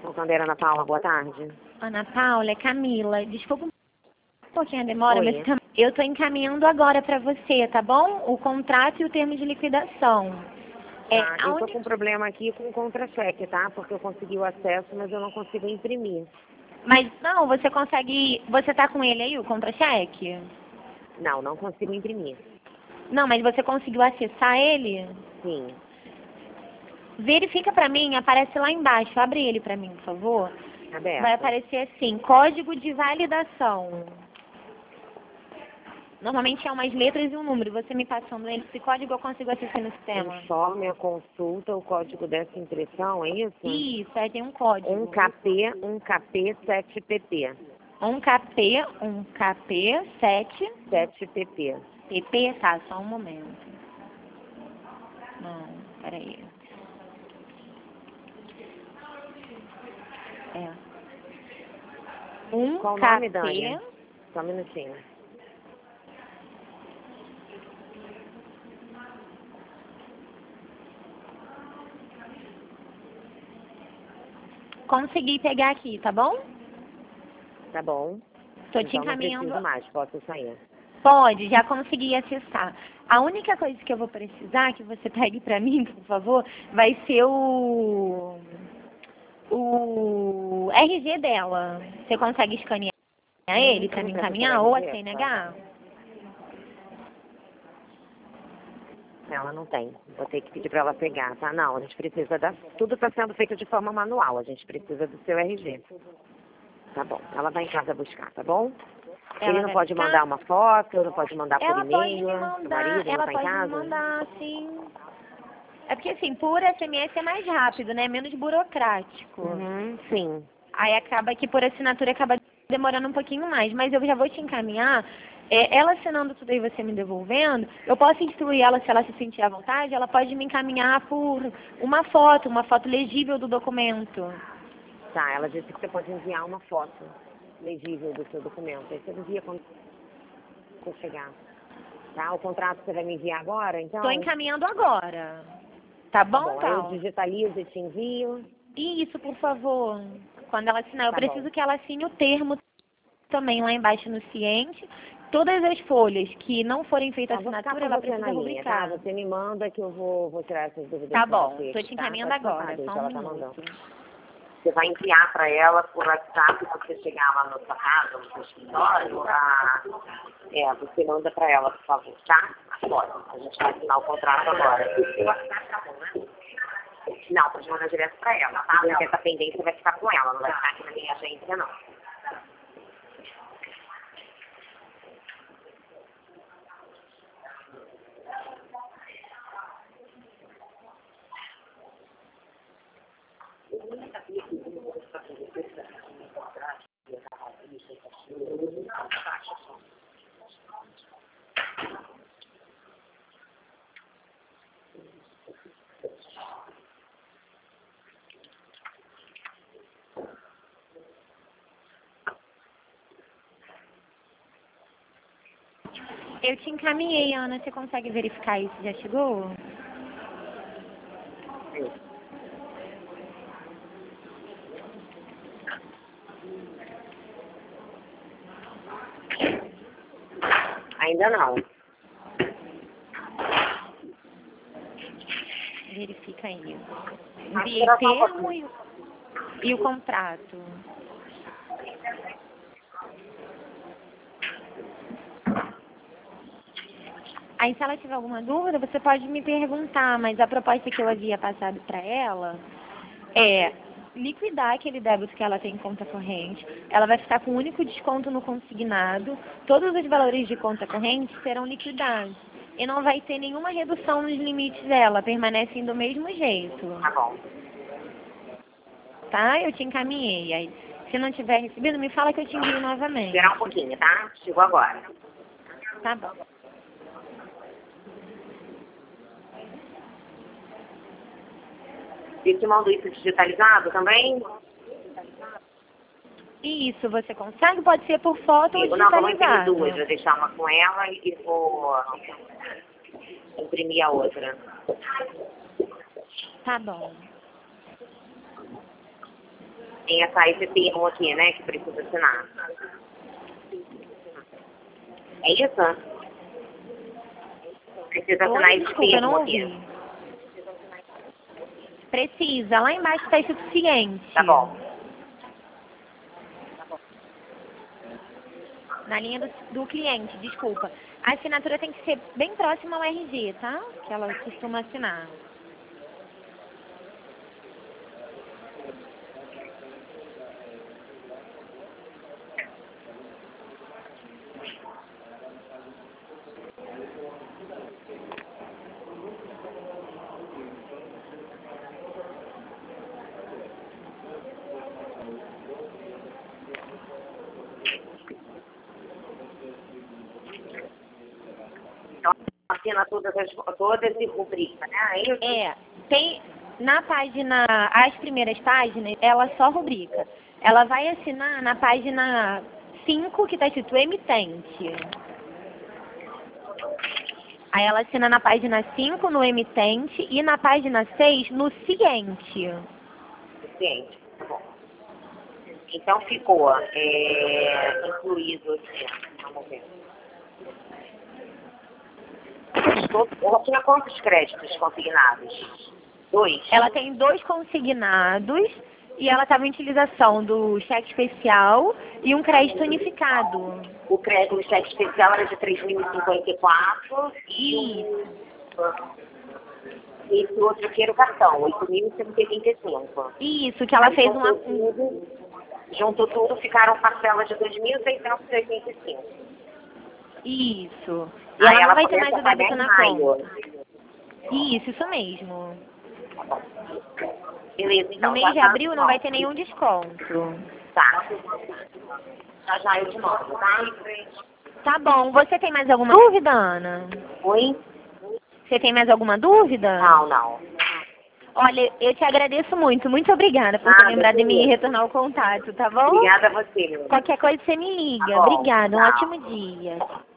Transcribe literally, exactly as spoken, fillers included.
Santander, Ana Paula, boa tarde. Ana Paula, é Camila. Desculpa um pouquinho a demora, Oi. mas tam- eu estou encaminhando agora para você, tá bom? O contrato e o termo de liquidação. É, Tá, a eu tô uni- com um problema aqui com o contra-cheque, tá? Porque eu consegui o acesso, mas eu não consigo imprimir. Mas não, você consegue. Você tá com ele aí, o contra-cheque? Não, não consigo imprimir. Não, mas você conseguiu acessar ele? Sim, Verifica para mim, aparece lá embaixo. Abre ele para mim, por favor. aberto. Vai aparecer assim, código de validação. Normalmente é umas letras e um número. Você me passando esse código, eu consigo acessar no sistema. Informe a consulta, o código dessa impressão, é isso? Isso, aí tem um código. um K P, um K P sete P P. Um K P, um K P sete sete P P. P P, tá, só um momento. Não, peraí. É. Um Qual o K nome, P, Dani? Só um minutinho. consegui pegar aqui, tá bom? Tá bom. Tô te Então não encaminhando. preciso mais, posso sair. Pode, já consegui acessar. A única coisa que eu vou precisar, que você pegue pra mim, por favor, vai ser o o R G dela. Você consegue escanear ele pra me Como que é o encaminhar seu ou a R G? C N H? Ela não tem. Vou ter que pedir para ela pegar, tá? Não, a gente precisa da... Tudo está sendo feito de forma manual. A gente precisa do seu R G. Tá bom. Ela vai em casa buscar, tá bom? Ela Ele não vai pode buscar? mandar uma foto, não pode mandar por Ela pode e-mail. me Seu mandar, marido não ela tá em pode me casa? mandar, sim. É porque assim, por S M S é mais rápido, né? Menos burocrático. Uhum, sim. Aí acaba que por assinatura acaba demorando um pouquinho mais. Mas eu já vou te encaminhar. É, ela assinando tudo aí, você me devolvendo, eu posso instruir ela, se ela se sentir à vontade, ela pode me encaminhar por uma foto, uma foto legível do documento. Tá, ela disse que você pode enviar uma foto legível do seu documento. Aí você envia quando você chegar. Tá? O contrato você vai me enviar agora, então? Estou encaminhando agora. Tá Tá bom, bom, aí eu Paulo? digitalizo e te envio. Isso, por favor. Quando ela assinar, eu Tá preciso bom. que ela assine o termo também lá embaixo no ciente. Todas as folhas que não forem feitas Tá, vou ficar assinatura, com ela você na precisa linha, tá? rubricar. Você me manda que eu vou, vou tirar essas dúvidas Tá com bom, você tô aqui, te tá? encaminhando Pode passar, agora, deixa, só um ela tá mandando. minuto. Você vai enviar para ela por WhatsApp, quando você chegar lá na sua casa, no seu escritório, a... é, você manda para ela, por favor, tá? Agora, a gente vai assinar o contrato agora. Não, pode mandar direto para ela, tá? Porque essa pendência vai ficar com ela, não vai ficar aqui na minha agência, não. Eu te encaminhei, Ana. Você consegue verificar isso? Já chegou? Ainda não. Verifica aí. Mas Enviei será só um termo pouquinho. e, e o contrato. Aí, se ela tiver alguma dúvida, você pode me perguntar, mas a proposta que eu havia passado para ela é liquidar aquele débito que ela tem em conta corrente. Ela vai ficar com um único desconto no consignado. Todos os valores de conta corrente serão liquidados. E não vai ter nenhuma redução nos limites dela, permanecem do mesmo jeito. Tá bom. Tá? Eu te encaminhei. Aí, se não tiver recebido, me fala que eu te envio novamente. Esperar um pouquinho, tá? Chegou agora. Tá bom. E te mando isso digitalizado também? Isso, você consegue? Pode ser por foto ou Digo, não, vamos imprimir digitalizado. duas. Vou deixar uma com ela e vou imprimir a outra. Tá bom. Tem essa, esse termo aqui, né, que precisa assinar. É isso? Precisa assinar Oi, esse desculpa, eu não termo ouvi. aqui. Precisa, lá embaixo está suficiente. Tá bom. Na linha do, do cliente, desculpa. A assinatura tem que ser bem próxima ao R G, tá? Que ela costuma assinar. Então, assina todas as todas e rubrica, né? Aí eu... É, tem na página, as primeiras páginas, ela só rubrica. Ela vai assinar na página cinco, que está escrito emitente. Aí ela assina na página cinco, no emitente, e na página seis, no ciente. Suficiente. Tá bom. Então ficou é, incluído aqui. Vamos ver. Ela tinha quantos créditos consignados? Dois? Ela tem dois consignados e ela estava em utilização do cheque especial e um crédito unificado. O crédito do cheque especial era de três mil e cinquenta e quatro e esse outro aqui era o cartão, oito mil cento e oitenta e cinco. Isso, que ela Aí fez juntou uma... tudo, juntou tudo, ficaram parcelas de dois mil seiscentos e oitenta e cinco. Isso. E Aí ela não vai ter começa mais o a pagar débito em na maio. conta. Isso, isso mesmo. Beleza, No então. mês já de tá abril no não vai ponto. ter nenhum desconto. Tá. Já já eu te mando, tá? Tá bom. Você tem mais alguma dúvida, Ana? Oi? Você tem mais alguma dúvida? Não, não. Olha, eu te agradeço muito. Muito obrigada por ter Nada, lembrado de mim e beleza. retornar o contato, tá bom? Obrigada a você. Qualquer coisa você me liga. Tá bom, Obrigada. Um tchau. ótimo dia.